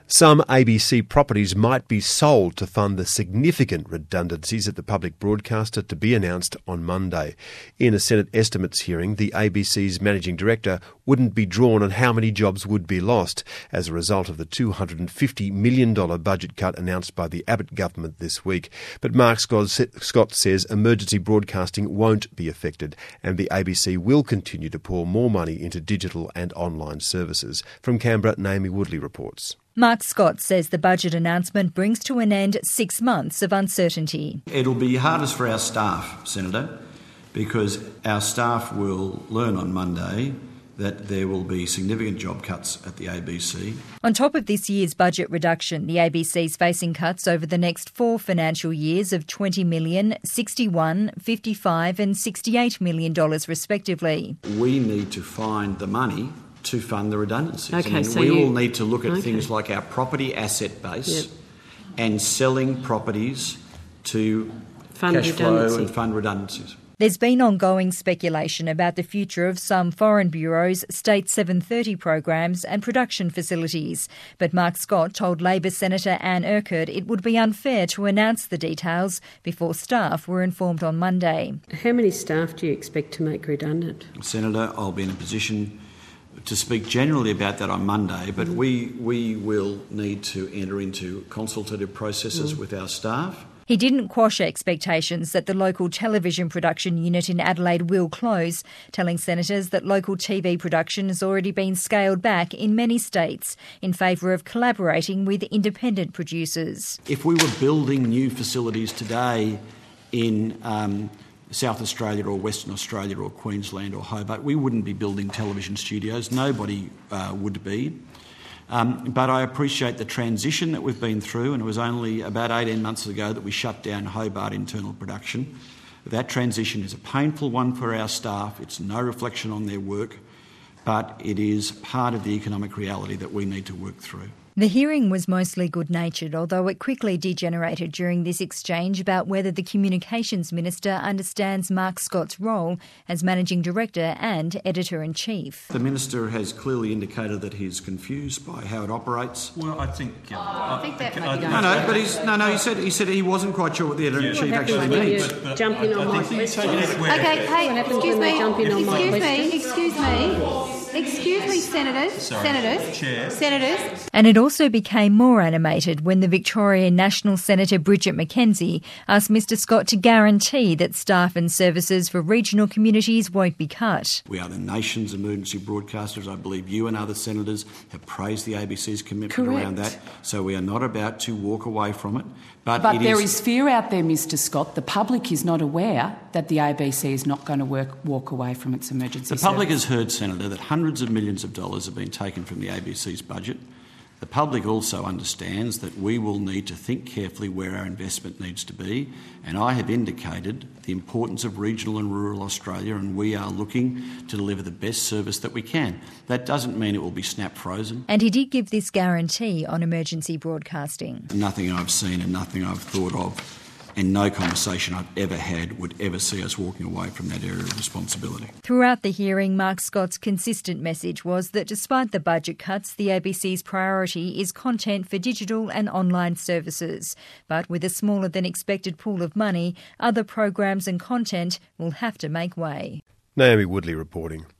Some ABC properties might be sold to fund the significant redundancies at the public broadcaster to be announced on Monday. In a Senate estimates hearing, the ABC's managing director wouldn't be drawn on how many jobs would be lost as a result of the $250 million budget cut announced by the Abbott government this week. But Mark Scott says emergency broadcasting won't be affected and the ABC will continue to pour more money into digital and online services. From Canberra, Naomi Woodley reports. Mark Scott says the budget announcement brings to an end 6 months of uncertainty. It'll be hardest for our staff, Senator, because our staff will learn on Monday that there will be significant job cuts at the ABC. On top of this year's budget reduction, the ABC is facing cuts over the next 4 financial years of $20 million, $61, $55 and $68 million respectively. We need to find the money to fund the redundancies. Okay, we will need to look at things like our property asset base and selling properties to fund cash flow and fund redundancies. There's been ongoing speculation about the future of some foreign bureaus, state 730 programs and production facilities. But Mark Scott told Labor Senator Anne Urquhart it would be unfair to announce the details before staff were informed on Monday. How many staff do you expect to make redundant? Senator, I'll be in a position to speak generally about that on Monday, but we will need to enter into consultative processes with our staff. He didn't quash expectations that the local television production unit in Adelaide will close, telling senators that local TV production has already been scaled back in many states in favour of collaborating with independent producers. If we were building new facilities today in South Australia or Western Australia or Queensland or Hobart, we wouldn't be building television studios. Nobody would be. But I appreciate the transition that we've been through, and it was only about 18 months ago that we shut down Hobart internal production. That transition is a painful one for our staff. It's no reflection on their work, but it is part of the economic reality that we need to work through. The hearing was mostly good-natured, although it quickly degenerated during this exchange about whether the Communications Minister understands Mark Scott's role as Managing Director and Editor-in-Chief. The Minister has clearly indicated that he's confused by how it operates. Well, I think... I think that might be he said he wasn't quite sure what the Editor-in-Chief actually means. Jump in on my question. Okay, hey, excuse me, Senators. And it also became more animated when the Victorian National Senator Bridget McKenzie asked Mr Scott to guarantee that staff and services for regional communities won't be cut. We are the nation's emergency broadcasters. I believe you and other senators have praised the ABC's commitment around that, so we are not about to walk away from it. But there is fear out there, Mr Scott. The public is not aware that the ABC is not going to walk away from its emergency service. The public has heard, Senator, that hundreds of millions of dollars have been taken from the ABC's budget. The public also understands that we will need to think carefully where our investment needs to be, and I have indicated the importance of regional and rural Australia, and we are looking to deliver the best service that we can. That doesn't mean it will be snap frozen. And he did give this guarantee on emergency broadcasting. Nothing I've seen and nothing I've thought of, and no conversation I've ever had would ever see us walking away from that area of responsibility. Throughout the hearing, Mark Scott's consistent message was that despite the budget cuts, the ABC's priority is content for digital and online services. But with a smaller than expected pool of money, other programs and content will have to make way. Naomi Woodley reporting.